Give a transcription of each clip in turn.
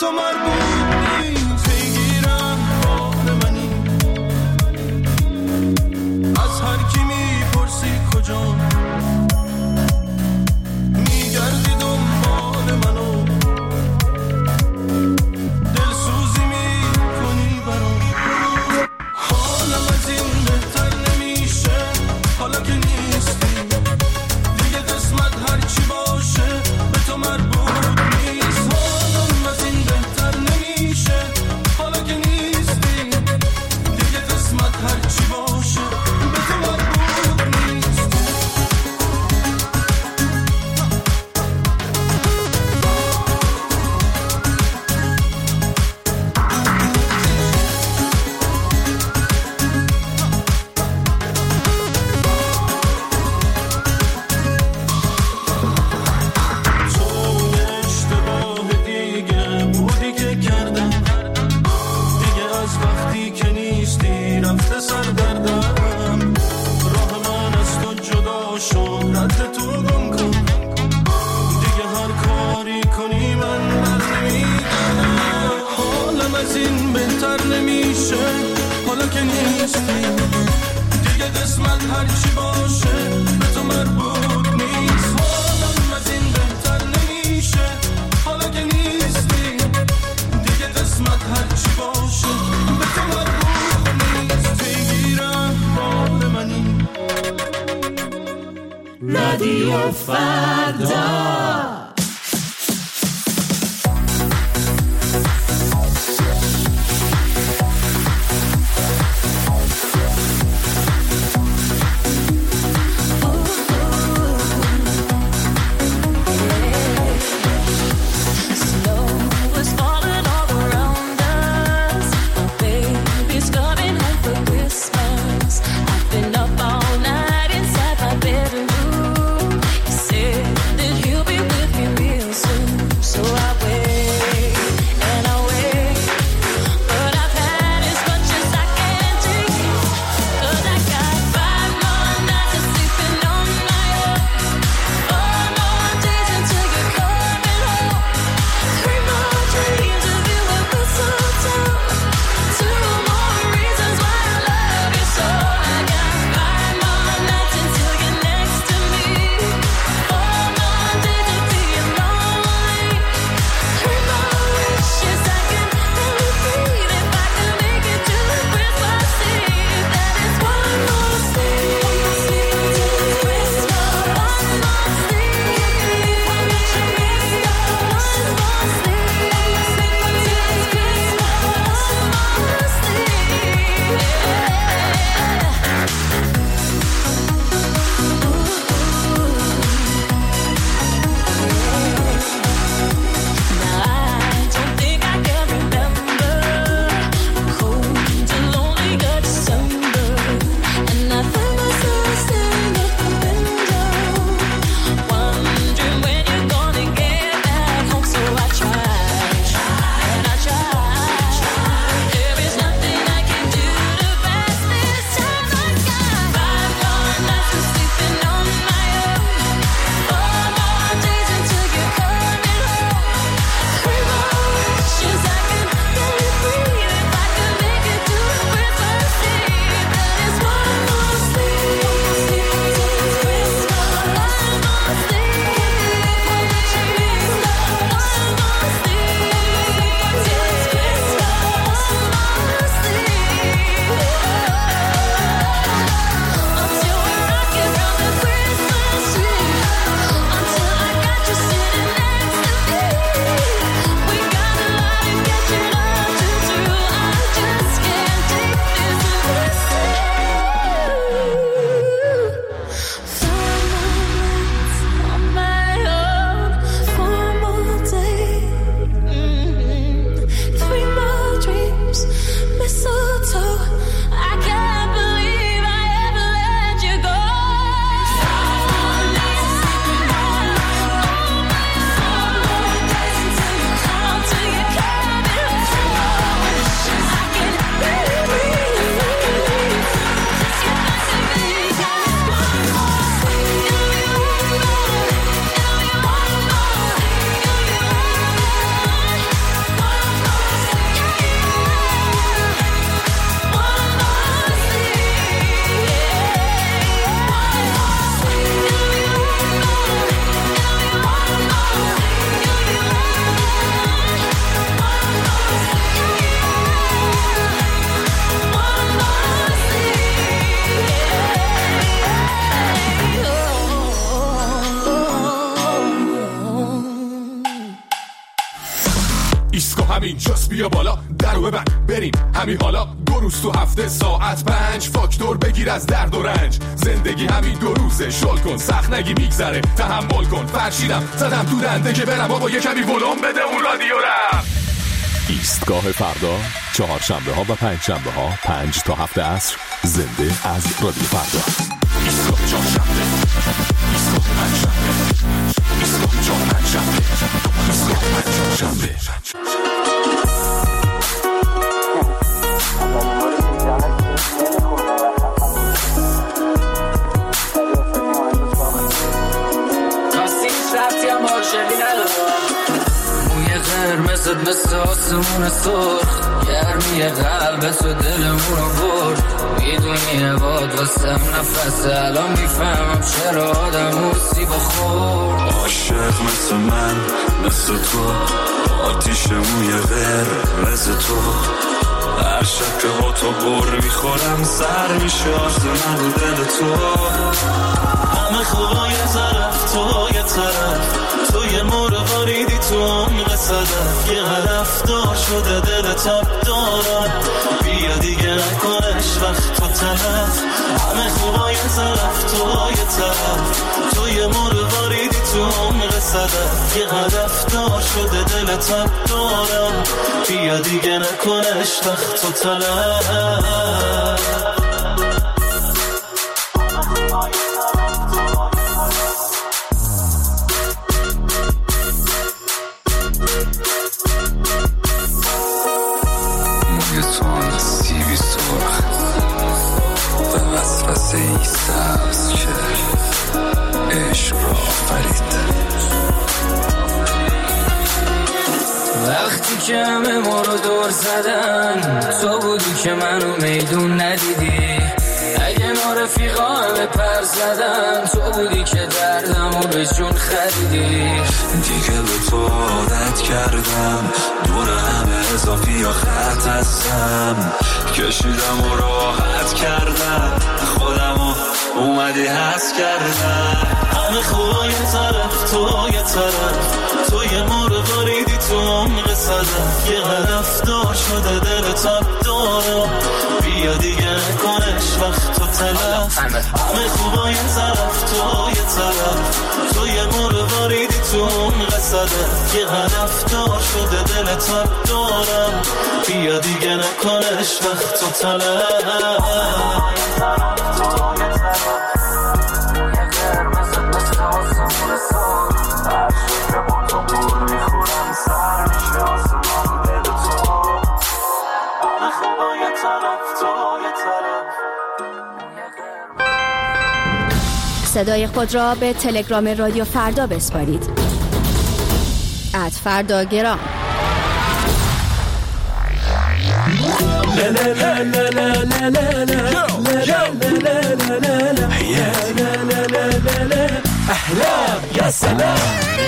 تو مربوط نیست. پیگیرم بال منی، از هر کی میپرسی کجا میگردی دنبال منو، دلسوزی میکنی برام. حالم از این بهتر نمیشه حالا که نیستی دیگه، قسمت هرچی باشه به تو مربوط نیست. حالم از این بهتر نمیشه حالا که نیستی دیگه، قسمت هرچی باشه به تو مربوط نیست. از این بهتر نمیشه حالا که نیستی دیگه، قسمت هرچی باشه به تو مربوط نیست. حالم از این بهتر نمیشه حالا که نیستی دیگه، قسمت هرچی باشه به تو مربوط نیست. پیگیرم بال منی. رادیو فردا. Been up all night inside my bedroom. You said that you'll ایسکو همین جاست بیا بالا درو ببند بریم همین حالا 2 روز تو هفته ساعت 5 فاکتور بگیر از درد و رنج زندگی همین 2 روزه شل کن سخت نگی میگذره تحمل کن فرشیدم زدم تو دنده که برم بابا یه کمی ولوم بده اون رادیو رم ایستگاه فردا 4 شنبه ها و 5 شنبه ها 5 تا 7 عصر زنده از رادیو فردا ایستگاه 4 شنبه ایستگاه 5 شنبه ایستگاه 4 5 شنبه ایستگاه 5 شنبه قرمزت مثل آسمون سرخ گرمی قلب تو دلمونو برد میدونی عباد واسم نفس الان میفهمم چرا آدم موسیب خورد عاشق مثل من مثل تو آتیش موی قرمز تو هر شب که با تو بر میخورم سر میشه آسمان و دل تو همه خوبا یه طرف تو یه طرف تو یه مرغاریدی تو عمق صدف یه هدف دار شده دل تاب دارم بیا دیگه نکنش وقت تو تلف همه خوبا یه طرف تو یه طرف تو یه مرغاریدی تو عمق صدف یه هدف دار شده دل تاب دارم بیا دیگه نکنش وقت تو تلف وقتی که همه ما رو دور زدن تو بودی که منو میدون ندیدی اگه ما رفیقا همه پر زدن تو بودی که دردمو به جون خریدی دیگه به تو عادت کردم دور همه اضافی یا خط هستم کشیدم و راحت کردم خودمو اومدی حس کردم همه خوبا یه طرف تو یه طرف تو یه مرغاریدی تو عمق صدف یه هدف دار شده دل تاب دارم بیا دیگه نکنش وقت تو تلف همه خوبا یه طرف تو یه طرف تو یه مرغاریدی تو عمق صدف یه هدف دار شده دل تاب دارم بیا دیگه نکنش وقت تو تلف صدای خود را به تلگرام رادیو فردا بسپارید. @فرداگرام. احلام یا سلام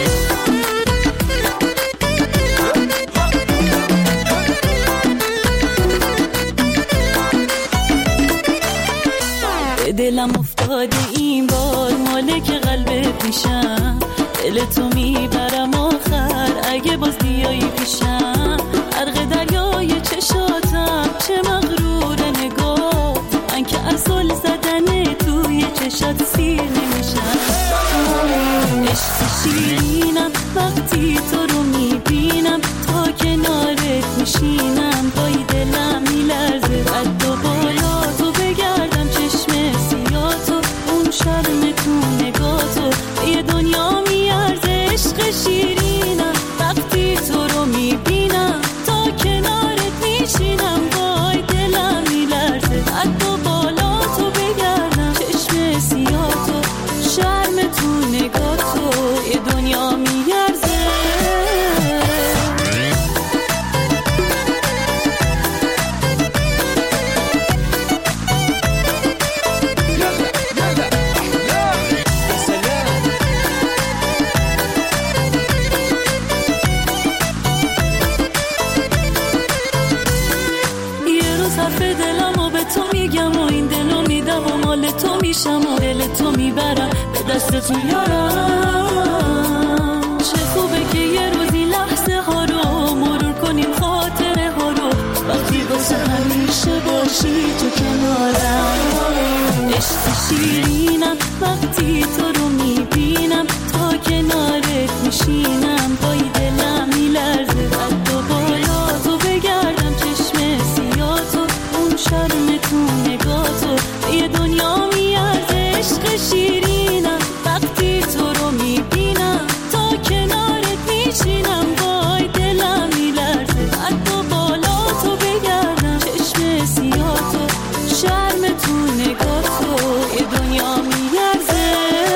دلم افتاده این بار مالک قلب پیشم دل تو میبرم آخر اگه باز بیایی پیشم غرق دریای چشاتم چه مغرور نگاه من که از زل زدن توی چشات سیر نمیشم عشق شیرینم وقتی تو رو میبینم تا کنارت میشینم پای دلم میلرزه قد و بالا تو بگردم چشم سیاتو اون شرم تو نگاتو یه دنیا میارزه عشق شیرینم وقتی تو رو میبینم تا کنارت میشینم پای دلم میلرزه قد و بالا تو بگردم چشم سیاتو شرم تو نگاتو یه دنیا میارزه و دل تو میبرم به دست تو یارم چه خوبه که یه روزی لحظه ها رو مرور باشی تو کنارم. عشق شیرینم وقتی تو رو میبینم، تا کنارت میشینم پای دلم میلرزه. قد و بالا تو بگردم چشم سیاه تو، اون شرم تو نگاه تو یه دنیا میارزه. عشق شیرینم وقتی تو رو میبینم، تا کنارت میشینم پای دلم میلرزه. قد و بالا تو بگردم چشم سیاه تو، شرم تو نگاه تو یه دنیا میارزه.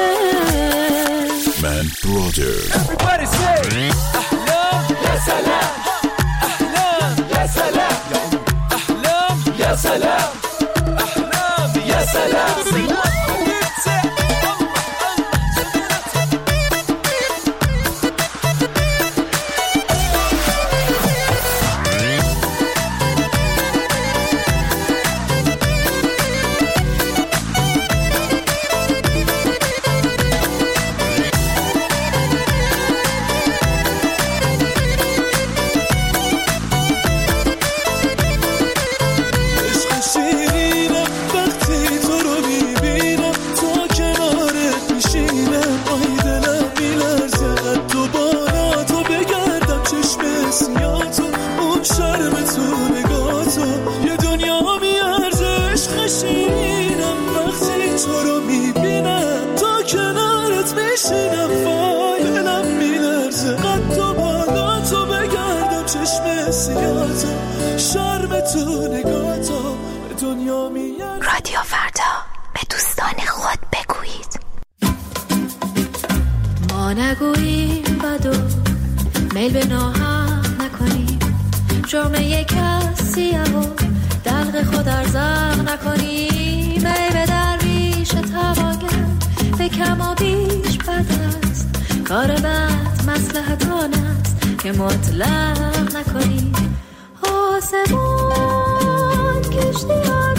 من برادر. Everybody say أحلام يا سلام، أحلام يا سلام، أحلام يا سلام، أحلام يا سلام. رادیو فردا، به دوستان خود بگویید. ما نگوییم بدو، میل به ناحق نکنیم، جرم یک کسی و دلق خود ارزاق نکنیم. ای به درویش تواگر به کم و بیش بد است، کار بد مصلحت آن است که مطلق نکنیم. آسمان کشتی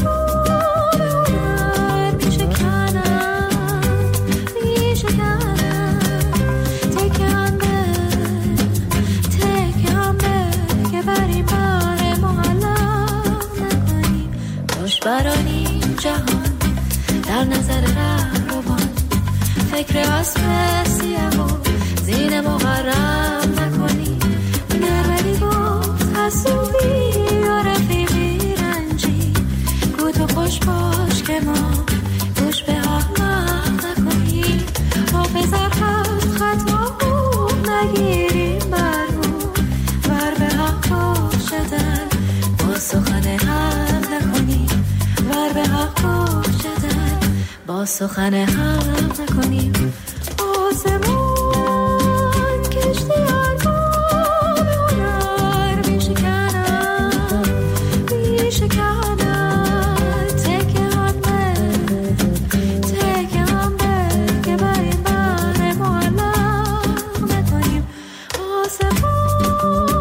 برانی جهان در نظر رهروان، فکر اسب سیاه و زین مغرم نکنی. نرولی گفت حسوبی یا رفیقی رنجی، گو تو خوش باش که ما گوش به احمق نکنی. حافظ حرف خطا خوب نگیریم برمون، ور به حق باشدن با سخن حق نکنی. ور به حق باشدن با سخن حق نکنیم. آسمان کشتی آرمان هنر میشکنن، میشکنن. تکه هم به که بر این بر معلق نکنیم. آسمان